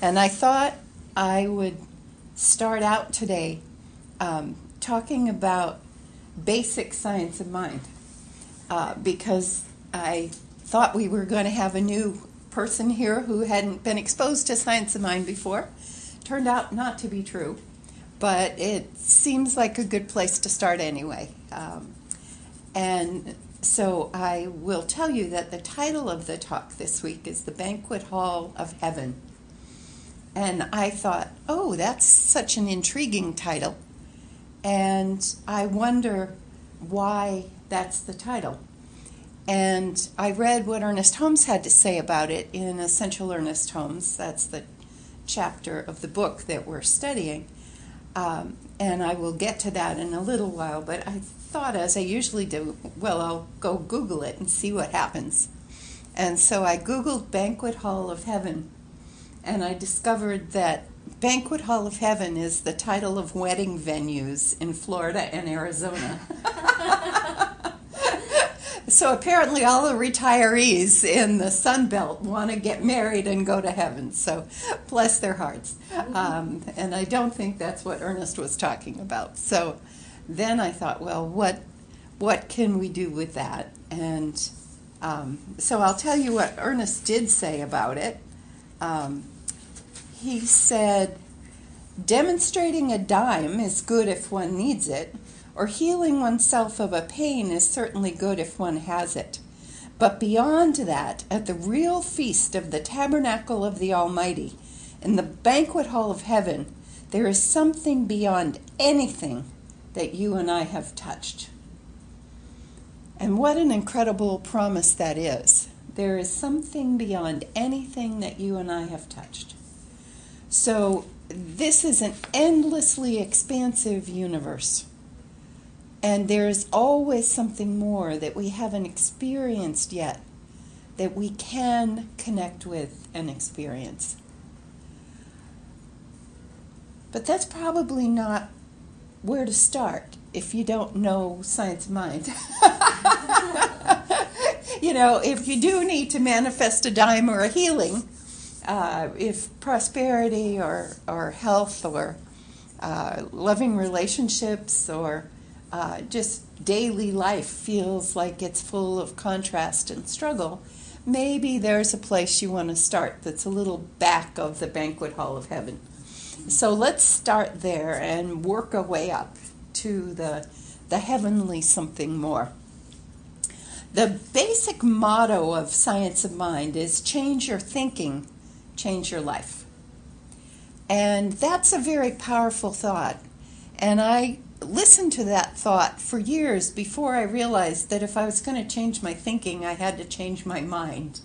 And I thought I would start out today talking about basic science of mind because I thought we were going to have a new person here who hadn't been exposed to science of mind before. Turned out not to be true, but it seems like a good place to start anyway. And so I will tell you that the title of the talk this week is The Banquet Hall of Heaven. And I thought, oh, that's such an intriguing title. And I wonder why that's the title. And I read what Ernest Holmes had to say about it in Essential Ernest Holmes. That's the chapter of the book that we're studying. And I will get to that in a little while. But I thought, as I usually do, well, I'll go Google it and see what happens. And so I Googled Banquet Hall of Heaven. And I discovered that Banquet Hall of Heaven is the title of wedding venues in Florida and Arizona. So apparently all the retirees in the Sun Belt want to get married and go to heaven. So bless their hearts. And I don't think that's what Ernest was talking about. So then I thought, well, what can we do with that? And so I'll tell you what Ernest did say about it. He said, demonstrating a dime is good if one needs it, or healing oneself of a pain is certainly good if one has it. But beyond that, at the real feast of the tabernacle of the Almighty, in the banquet hall of heaven, there is something beyond anything that you and I have touched. And what an incredible promise that is. There is something beyond anything that you and I have touched. So this is an endlessly expansive universe. And there's always something more that we haven't experienced yet that we can connect with and experience. But that's probably not where to start if you don't know science of mind. You know, if you do need to manifest a dime or a healing, if prosperity or health or loving relationships or just daily life feels like it's full of contrast and struggle, maybe there's a place you want to start that's a little back of the banquet hall of heaven. So let's start there and work our way up to the heavenly something more. The basic motto of Science of Mind is change your thinking, change your life. And that's a very powerful thought. And I listened to that thought for years before I realized that if I was going to change my thinking, I had to change my mind.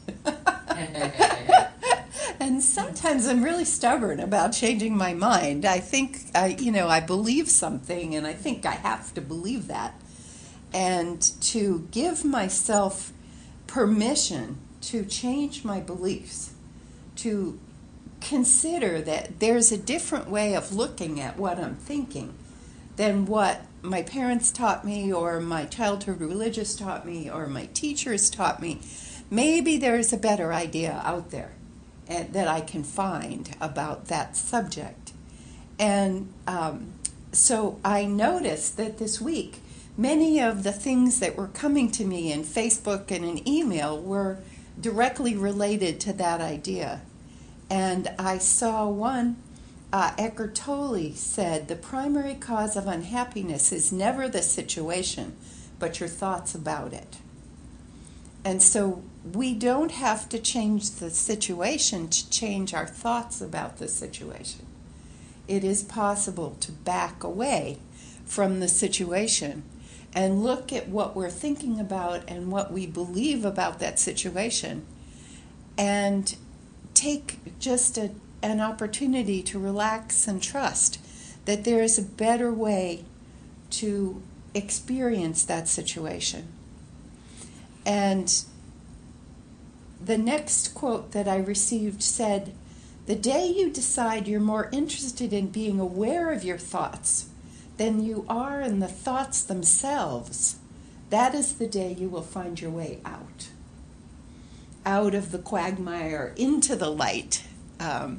And sometimes I'm really stubborn about changing my mind. I think, I believe something, and I think I have to believe that. And to give myself permission to change my beliefs, to consider that there's a different way of looking at what I'm thinking than what my parents taught me or my childhood religious taught me or my teachers taught me. Maybe there's a better idea out there that I can find about that subject. And so I noticed that this week, many of the things that were coming to me in Facebook and in email were directly related to that idea. And I saw one, Eckhart Tolle said, the primary cause of unhappiness is never the situation, but your thoughts about it. And so we don't have to change the situation to change our thoughts about the situation. It is possible to back away from the situation and look at what we're thinking about and what we believe about that situation and take just an opportunity to relax and trust that there is a better way to experience that situation. And the next quote that I received said, the day you decide you're more interested in being aware of your thoughts than you are in the thoughts themselves, that is the day you will find your way out of the quagmire into the light.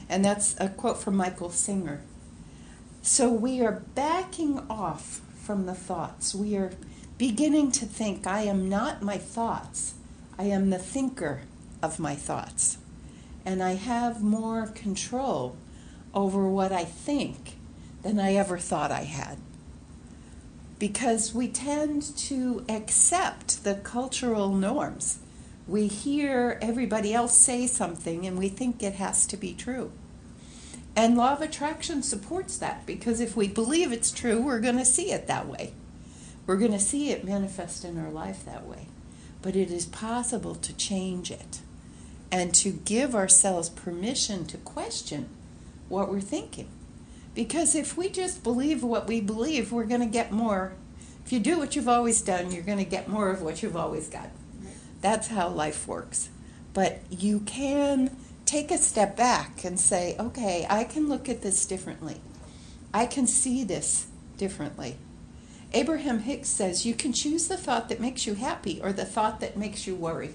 And that's a quote from Michael Singer. So we are backing off from the thoughts. We are beginning to think, I am not my thoughts. I am the thinker of my thoughts. And I have more control over what I think than I ever thought I had. Because we tend to accept the cultural norms. We hear everybody else say something and we think it has to be true. And law of attraction supports that, because if we believe it's true, we're going to see it that way. We're going to see it manifest in our life that way. But it is possible to change it and to give ourselves permission to question what we're thinking. Because if we just believe what we believe, we're going to get more. If you do what you've always done, you're going to get more of what you've always got. That's how life works. But you can take a step back and say, okay, I can look at this differently. I can see this differently. Abraham Hicks says you can choose the thought that makes you happy or the thought that makes you worry.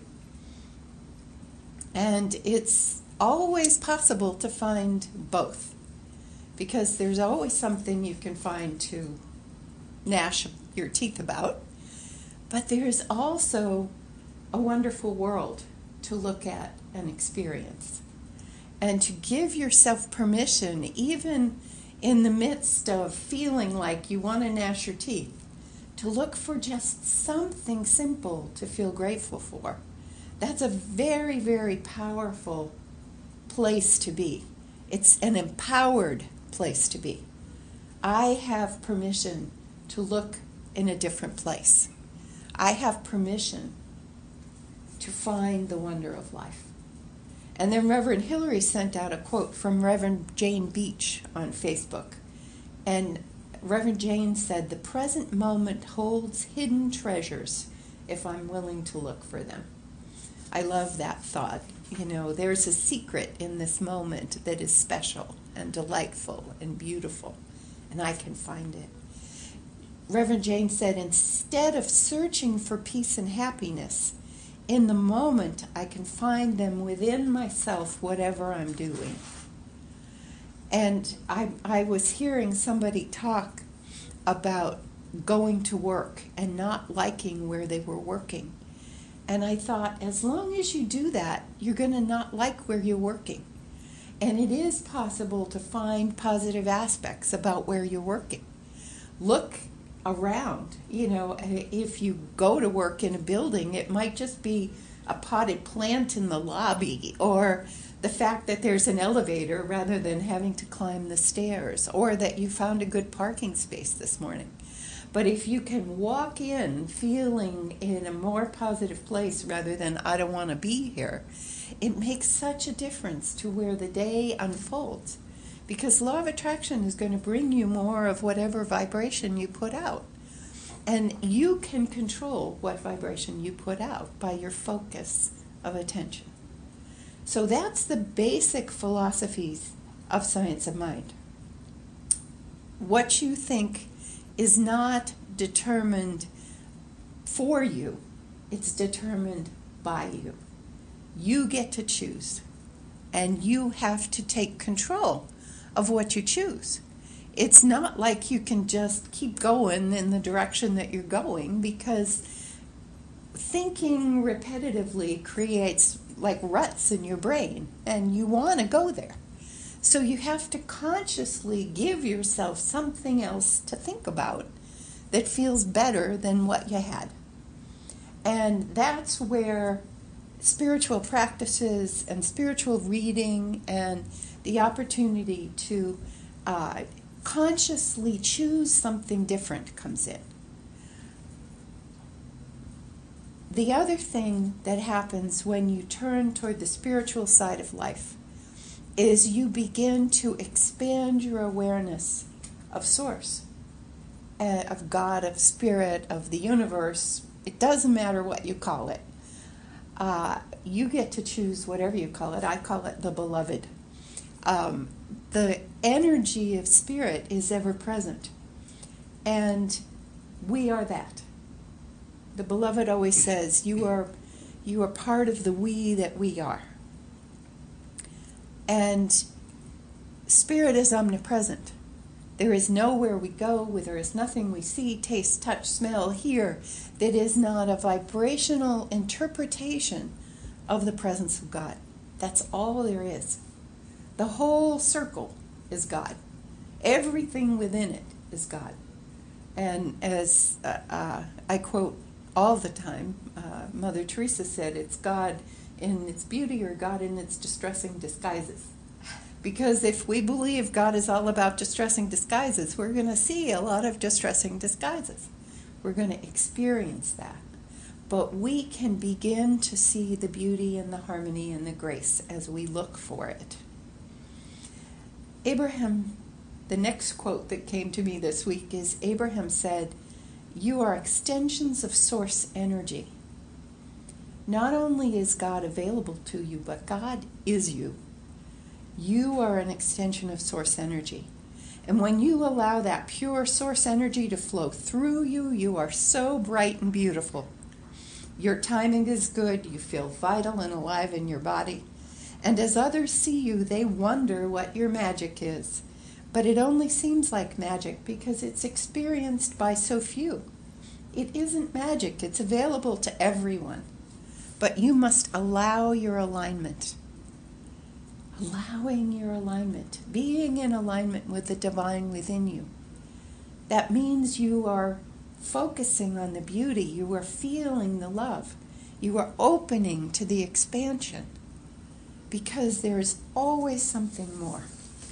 And it's always possible to find both, because there's always something you can find to gnash your teeth about. But there's also a wonderful world to look at and experience. And to give yourself permission, even in the midst of feeling like you want to gnash your teeth, to look for just something simple to feel grateful for. That's a very, very powerful place to be. It's an empowered place to be. I have permission to look in a different place. I have permission to find the wonder of life. And then Reverend Hillary sent out a quote from Reverend Jane Beach on Facebook. And Reverend Jane said, "The present moment holds hidden treasures if I'm willing to look for them." I love that thought. You know, there's a secret in this moment that is special and delightful and beautiful, and I can find it. Reverend Jane said, instead of searching for peace and happiness, in the moment I can find them within myself, whatever I'm doing. And I was hearing somebody talk about going to work and not liking where they were working. And I thought, as long as you do that, you're going to not like where you're working. And it is possible to find positive aspects about where you're working. Look around. You know, if you go to work in a building, it might just be a potted plant in the lobby, or the fact that there's an elevator rather than having to climb the stairs, or that you found a good parking space this morning. But if you can walk in feeling in a more positive place rather than I don't want to be here, it makes such a difference to where the day unfolds. Because law of attraction is going to bring you more of whatever vibration you put out. And you can control what vibration you put out by your focus of attention. So that's the basic philosophies of Science of Mind. What you think is not determined for you, it's determined by you. You get to choose, and you have to take control of what you choose. It's not like you can just keep going in the direction that you're going, because thinking repetitively creates like ruts in your brain, and you want to go there. So you have to consciously give yourself something else to think about that feels better than what you had. And that's where spiritual practices and spiritual reading and the opportunity to consciously choose something different comes in. The other thing that happens when you turn toward the spiritual side of life is you begin to expand your awareness of Source, of God, of Spirit, of the universe. It doesn't matter what you call it. You get to choose whatever you call it. I call it the Beloved. The energy of Spirit is ever present, and we are that. The Beloved always says, you are part of the we that we are. And Spirit is omnipresent. There is nowhere we go where there is nothing we see, taste, touch, smell, hear that is not a vibrational interpretation of the presence of God. That's all there is. The whole circle is God. Everything within it is God. And as I quote all the time, Mother Teresa said, it's God in its beauty or God in its distressing disguises. Because if we believe God is all about distressing disguises, we're going to see a lot of distressing disguises. We're going to experience that. But we can begin to see the beauty and the harmony and the grace as we look for it. Abraham, the next quote that came to me this week is, Abraham said, "You are extensions of source energy. Not only is God available to you, but God is you. You are an extension of source energy. And when you allow that pure source energy to flow through you, you are so bright and beautiful. Your timing is good. You feel vital and alive in your body. And as others see you, they wonder what your magic is. But it only seems like magic because it's experienced by so few. It isn't magic. It's available to everyone. But you must allow your alignment. Allowing your alignment, being in alignment with the divine within you. That means you are focusing on the beauty, you are feeling the love, you are opening to the expansion, because there is always something more.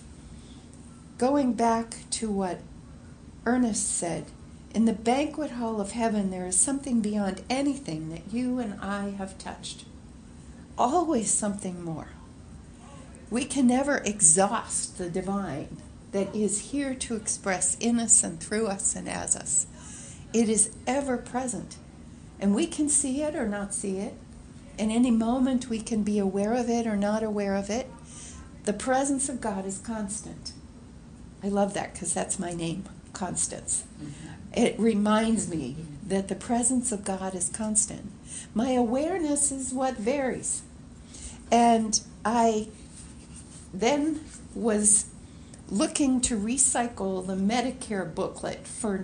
Going back to what Ernest said, in the banquet hall of heaven there is something beyond anything that you and I have touched. Always something more. We can never exhaust the divine that is here to express in us and through us and as us. It is ever present, and we can see it or not see it. In any moment we can be aware of it or not aware of it. The presence of God is constant. I love that because that's my name, Constance. It reminds me that the presence of God is constant. My awareness is what varies. And I then was looking to recycle the Medicare booklet for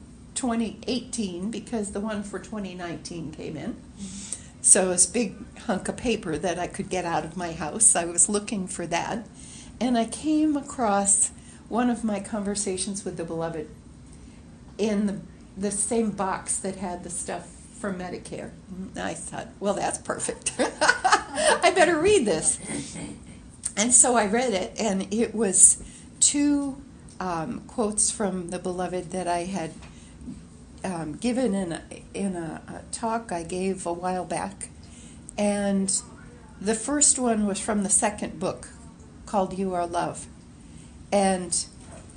2018 because the one for 2019 came in. So it's a big hunk of paper that I could get out of my house. I was looking for that. And I came across one of my conversations with the Beloved in the same box that had the stuff for Medicare. And I thought, well, that's perfect. I better read this. And so I read it, and it was two quotes from the Beloved that I had given in a talk I gave a while back. And the first one was from the second book called You Are Love. And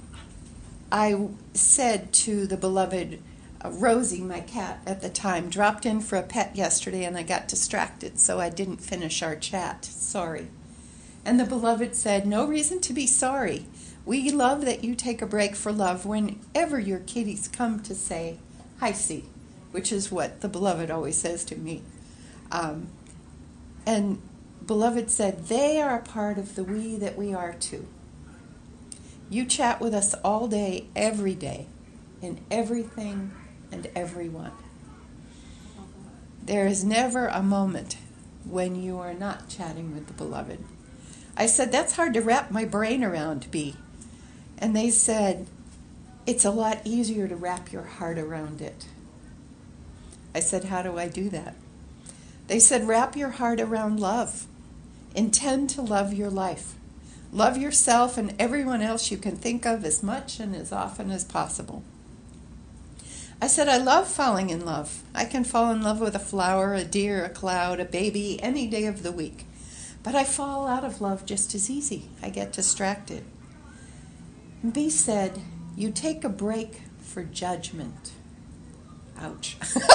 I said to the Beloved, Rosie, my cat at the time, dropped in for a pet yesterday and I got distracted, so I didn't finish our chat. Sorry. And the Beloved said, no reason to be sorry. We love that you take a break for love whenever your kitties come to say, hi, C, which is what the Beloved always says to me. And Beloved said, they are a part of the we that we are too. You chat with us all day, every day, in everything and everyone. There is never a moment when you are not chatting with the Beloved. I said, that's hard to wrap my brain around, B. And they said, it's a lot easier to wrap your heart around it. I said, how do I do that? They said, wrap your heart around love. Intend to love your life. Love yourself and everyone else you can think of as much and as often as possible. I said, I love falling in love. I can fall in love with a flower, a deer, a cloud, a baby, any day of the week. But I fall out of love just as easy. I get distracted. And B said, you take a break for judgment. Ouch.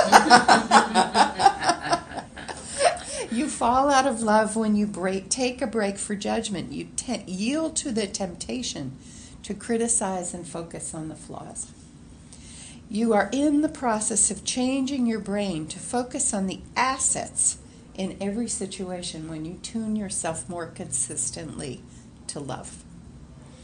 You fall out of love when you take a break for judgment. You yield to the temptation to criticize and focus on the flaws. You are in the process of changing your brain to focus on the assets in every situation when you tune yourself more consistently to love.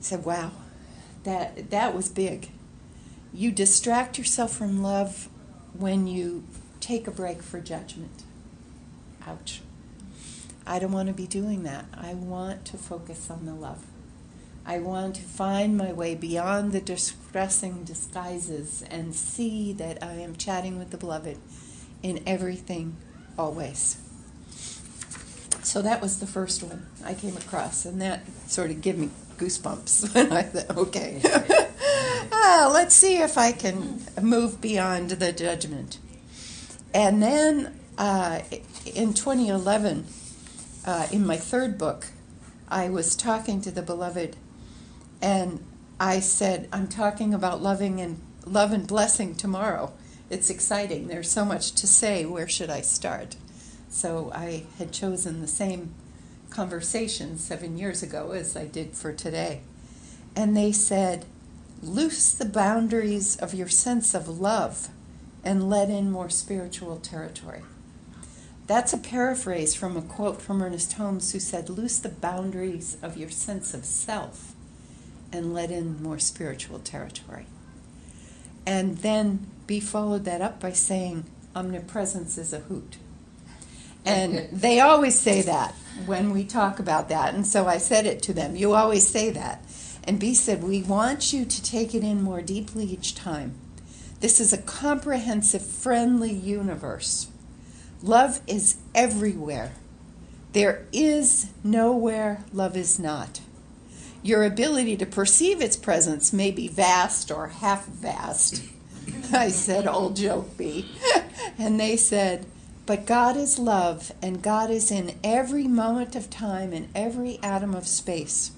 said, wow, that was big. You distract yourself from love when you take a break for judgment. Ouch. I don't want to be doing that. I want to focus on the love. I want to find my way beyond the distressing disguises and see that I am chatting with the beloved in everything, always. So that was the first one I came across, and that sort of gave me goosebumps when I thought, okay, let's see if I can move beyond the judgment. And then in 2011, in my third book, I was talking to the beloved, and I said, I'm talking about love and blessing tomorrow. It's exciting. There's so much to say. Where should I start? So I had chosen the same conversation 7 years ago as I did for today. And they said, loose the boundaries of your sense of love and let in more spiritual territory. That's a paraphrase from a quote from Ernest Holmes, who said, loose the boundaries of your sense of self and let in more spiritual territory. And then B followed that up by saying, omnipresence is a hoot. And they always say that when we talk about that. And so I said it to them, you always say that. And B said, we want you to take it in more deeply each time. This is a comprehensive, friendly universe. Love is everywhere. There is nowhere love is not. Your ability to perceive its presence may be vast or half vast. I said, old joke, B. And they said, but God is love, and God is in every moment of time and every atom of space.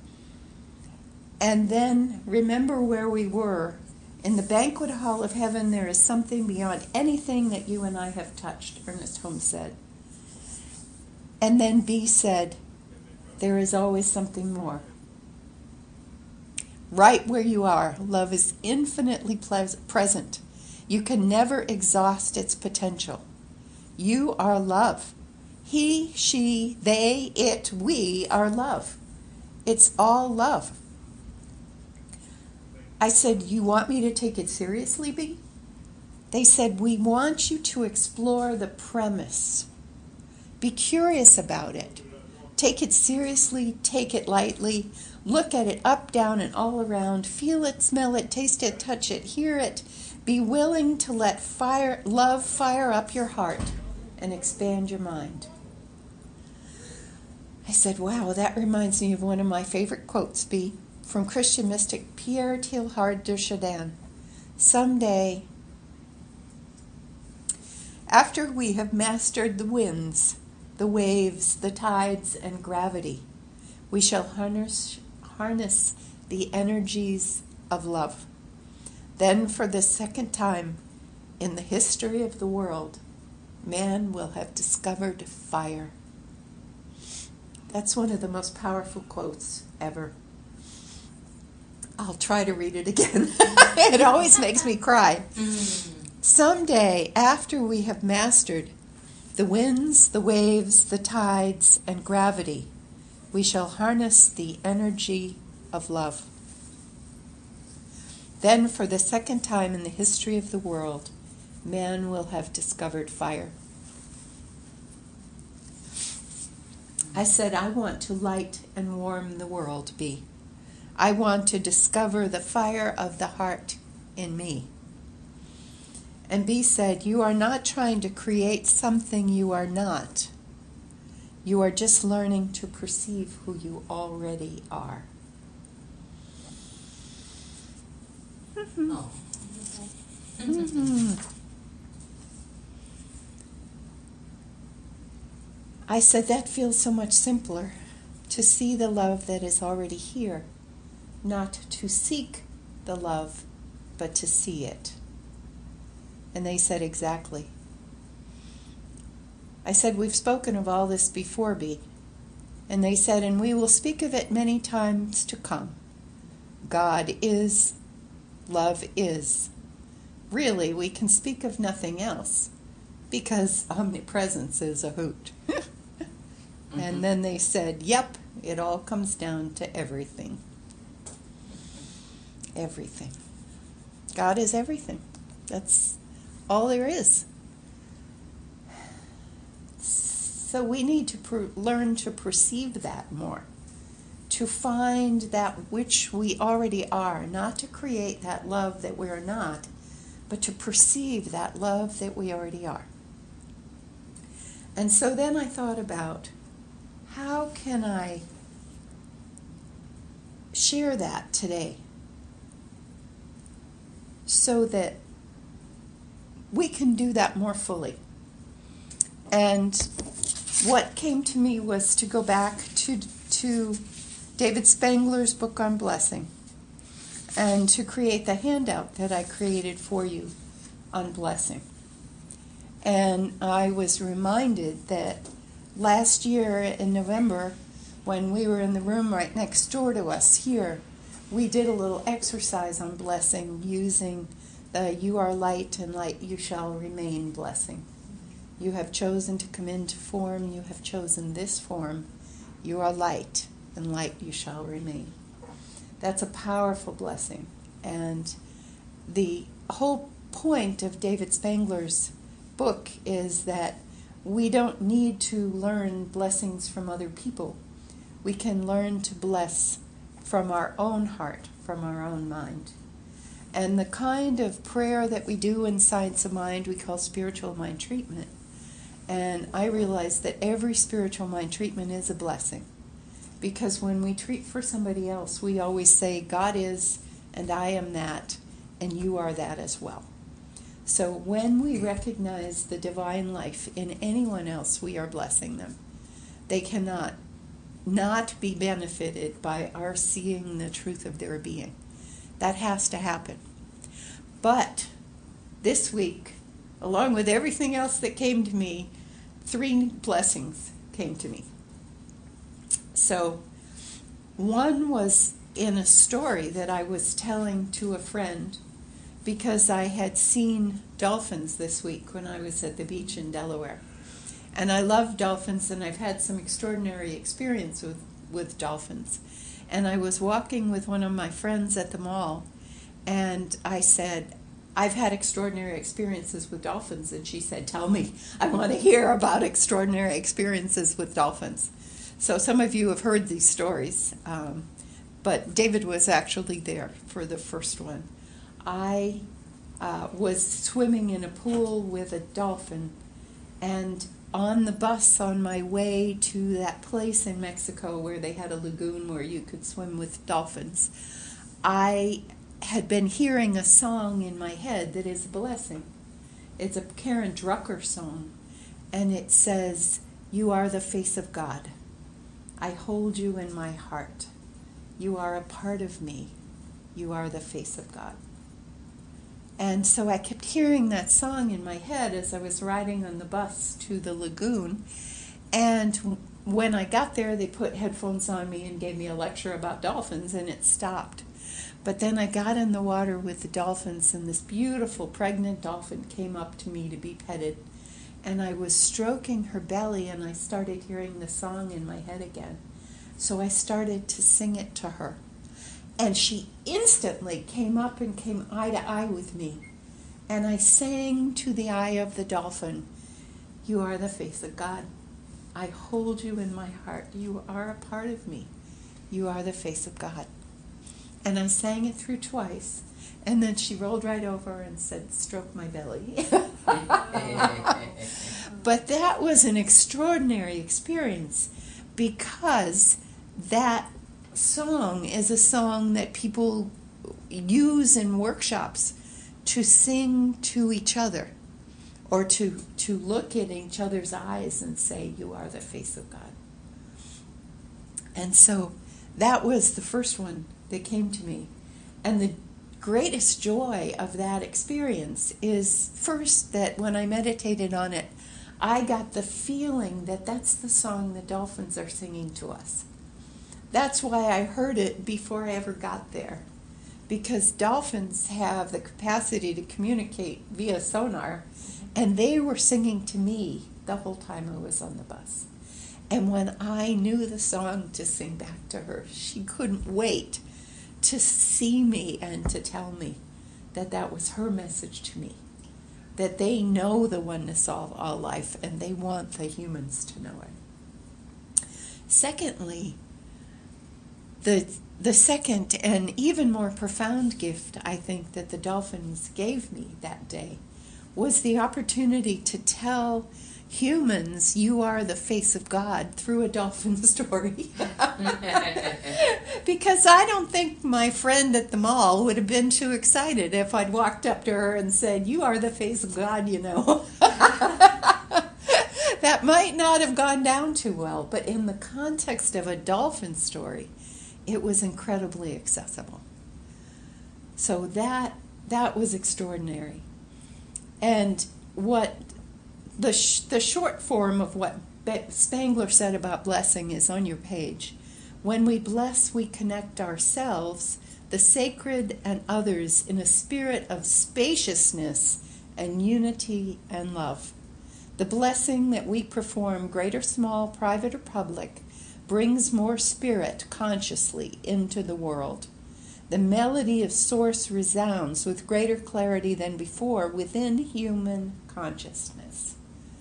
And then remember where we were. In the banquet hall of heaven, there is something beyond anything that you and I have touched, Ernest Holmes said. And then B said, there is always something more. Right where you are, love is infinitely present. You can never exhaust its potential. You are love. He, she, they, it, we are love. It's all love. I said, you want me to take it seriously, B? They said, we want you to explore the premise. Be curious about it. Take it seriously, take it lightly. Look at it up, down, and all around. Feel it, smell it, taste it, touch it, hear it. Be willing to let love fire up your heart and expand your mind. I said, wow, that reminds me of one of my favorite quotes, B, from Christian mystic Pierre Teilhard de Chardin. Someday, after we have mastered the winds, the waves, the tides, and gravity, we shall harness the energies of love. Then, for the second time in the history of the world, man will have discovered fire. That's one of the most powerful quotes ever. I'll try to read it again. It always makes me cry. Someday, after we have mastered the winds, the waves, the tides, and gravity, we shall harness the energy of love. Then, for the second time in the history of the world, man will have discovered fire. I said, I want to light and warm the world, B. I want to discover the fire of the heart in me. And B said, you are not trying to create something you are not. You are just learning to perceive who you already are. Oh. I said, that feels so much simpler, to see the love that is already here, not to seek the love, but to see it. And they said, exactly. I said, we've spoken of all this before, B. And they said, and we will speak of it many times to come. God is, love is. Really, we can speak of nothing else, because omnipresence is a hoot. And then they said, yep, it all comes down to everything. Everything. God is everything. That's all there is. So we need to learn to perceive that more, to find that which we already are, not to create that love that we're not, but to perceive that love that we already are. And so then I thought about, how can I share that today so that we can do that more fully? And what came to me was to go back to David Spangler's book on blessing and to create the handout that I created for you on blessing. And I was reminded that last year in November, when we were in the room right next door to us here, we did a little exercise on blessing using the "You are light and light you shall remain" blessing. You have chosen to come into form, you have chosen this form. You are light and light you shall remain. That's a powerful blessing. And the whole point of David Spangler's book is that we don't need to learn blessings from other people. We can learn to bless from our own heart, from our own mind. And the kind of prayer that we do in Science of Mind we call spiritual mind treatment. And I realize that every spiritual mind treatment is a blessing. Because when we treat for somebody else, we always say, God is, and I am that, and you are that as well. So when we recognize the divine life in anyone else, we are blessing them. They cannot not be benefited by our seeing the truth of their being. That has to happen. But this week, along with everything else that came to me, 3 blessings came to me. So one was in a story that I was telling to a friend because I had seen dolphins this week when I was at the beach in Delaware. And I love dolphins, and I've had some extraordinary experience with dolphins. And I was walking with one of my friends at the mall, and I said, I've had extraordinary experiences with dolphins. And she said, tell me, I want to hear about extraordinary experiences with dolphins. So some of you have heard these stories, but David was actually there for the first one. I was swimming in a pool with a dolphin, and on the bus on my way to that place in Mexico where they had a lagoon where you could swim with dolphins, I had been hearing a song in my head that is a blessing. It's a Karen Drucker song, and it says, you are the face of God. I hold you in my heart. You are a part of me. You are the face of God. And so I kept hearing that song in my head as I was riding on the bus to the lagoon. And when I got there, they put headphones on me and gave me a lecture about dolphins, and it stopped. But then I got in the water with the dolphins, and this beautiful pregnant dolphin came up to me to be petted. And I was stroking her belly, and I started hearing the song in my head again. So I started to sing it to her. And she instantly came up and came eye to eye with me. And I sang to the eye of the dolphin, you are the face of God. I hold you in my heart. You are a part of me. You are the face of God. And I sang it through twice. And then she rolled right over and said, stroke my belly. But that was an extraordinary experience because that song is a song that people use in workshops to sing to each other or to look at each other's eyes and say, you are the face of God. And so that was the first one that came to me. And the greatest joy of that experience is first that when I meditated on it, I got the feeling that that's the song the dolphins are singing to us. That's why I heard it before I ever got there. Because dolphins have the capacity to communicate via sonar, and they were singing to me the whole time I was on the bus. And when I knew the song to sing back to her, she couldn't wait to see me and to tell me that that was her message to me, that they know the oneness of all life and they want the humans to know it. Secondly, the second and even more profound gift I think that the dolphins gave me that day was the opportunity to tell humans, you are the face of God, through a dolphin story. Because I don't think my friend at the mall would have been too excited if I'd walked up to her and said, you are the face of God, you know. That might not have gone down too well, but in the context of a dolphin story, it was incredibly accessible. So that was extraordinary. And what the short form of what Spangler said about blessing is on your page. When we bless, we connect ourselves, the sacred, and others in a spirit of spaciousness and unity and love. The blessing that we perform, great or small, private or public, brings more spirit consciously into the world. The melody of Source resounds with greater clarity than before within human consciousness.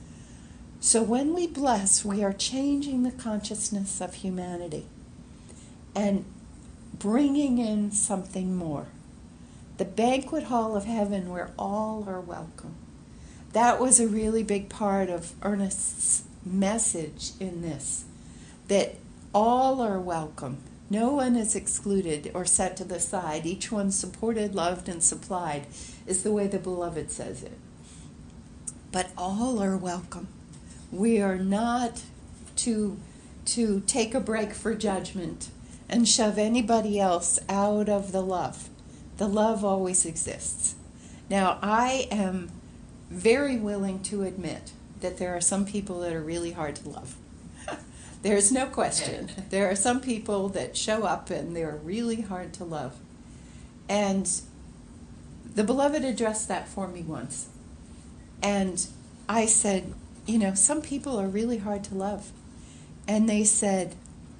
So when we bless, we are changing the consciousness of humanity and bringing in something more. The banquet hall of heaven where all are welcome. That was a really big part of Ernest's message in this, that all are welcome. No one is excluded or set to the side. Each one supported, loved, and supplied is the way the Beloved says it. But all are welcome. We are not to take a break for judgment and shove anybody else out of the love. The love always exists. Now, I am very willing to admit that there are some people that are really hard to love. There's no question. There are some people that show up and they're really hard to love. And the Beloved addressed that for me once. And I said, you know, some people are really hard to love. And they said,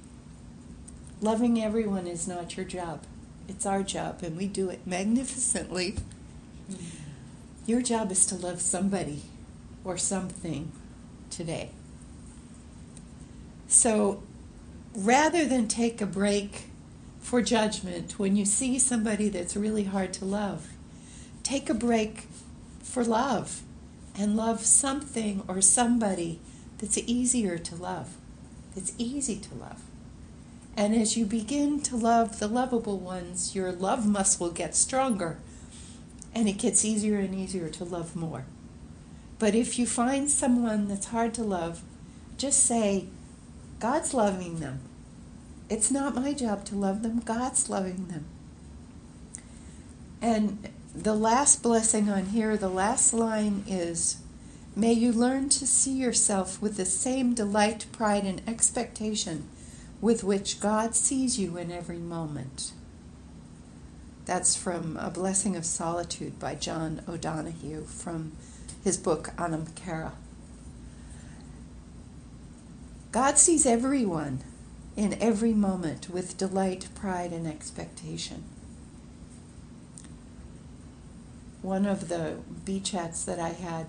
loving everyone is not your job. It's our job, and we do it magnificently. Your job is to love somebody or something today. So rather than take a break for judgment when you see somebody that's really hard to love, take a break for love and love something or somebody that's easier to love, that's easy to love. And as you begin to love the lovable ones, your love muscle gets stronger and it gets easier and easier to love more. But if you find someone that's hard to love, just say, God's loving them. It's not my job to love them. God's loving them. And the last blessing on here, the last line is, may you learn to see yourself with the same delight, pride, and expectation with which God sees you in every moment. That's from A Blessing of Solitude by John O'Donohue from his book Anam Cara. God sees everyone in every moment with delight, pride, and expectation. One of the B-chats that I had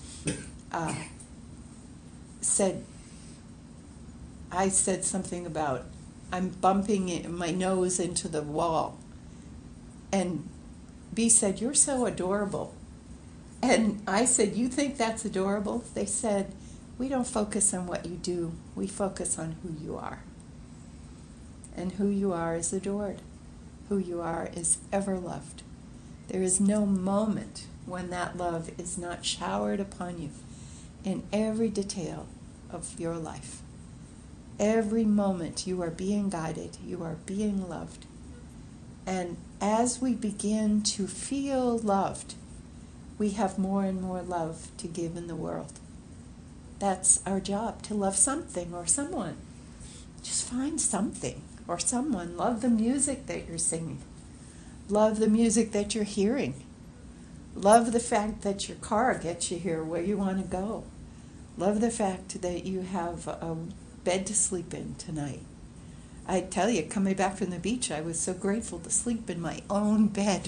I said something about I'm bumping my nose into the wall. And B said, you're so adorable. And I said, you think that's adorable? They said, we don't focus on what you do. We focus on who you are. And who you are is adored. Who you are is ever loved. There is no moment when that love is not showered upon you in every detail of your life. Every moment you are being guided, you are being loved. And as we begin to feel loved, we have more and more love to give in the world. That's our job, to love something or someone. Just find something or someone. Love the music that you're singing. Love the music that you're hearing. Love the fact that your car gets you here where you want to go. Love the fact that you have a bed to sleep in tonight. I tell you, coming back from the beach, I was so grateful to sleep in my own bed.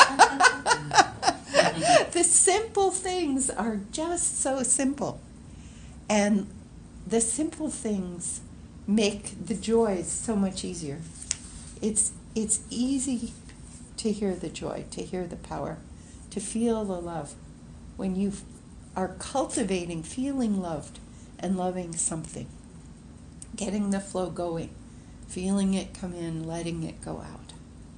The simple things are just so simple. And the simple things make the joys so much easier. It's easy to hear the joy, to hear the power, to feel the love. When you are cultivating feeling loved and loving something, getting the flow going, feeling it come in, letting it go out.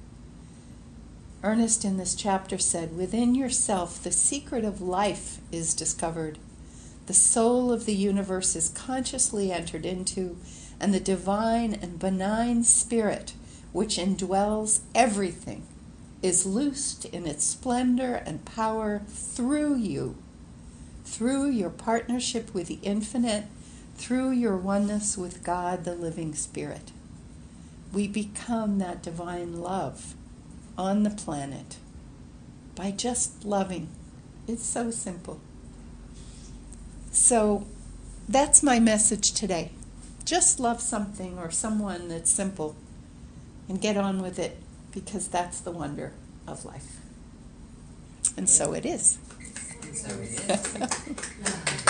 Ernest in this chapter said, "Within yourself the secret of life is discovered. The soul of the universe is consciously entered into, and the divine and benign spirit which indwells everything is loosed in its splendor and power through you, through your partnership with the infinite, through your oneness with God, the living spirit. We become that divine love on the planet by just loving. It's so simple." So that's my message today. Just love something or someone that's simple and get on with it, because that's the wonder of life. And so it is. And so it is.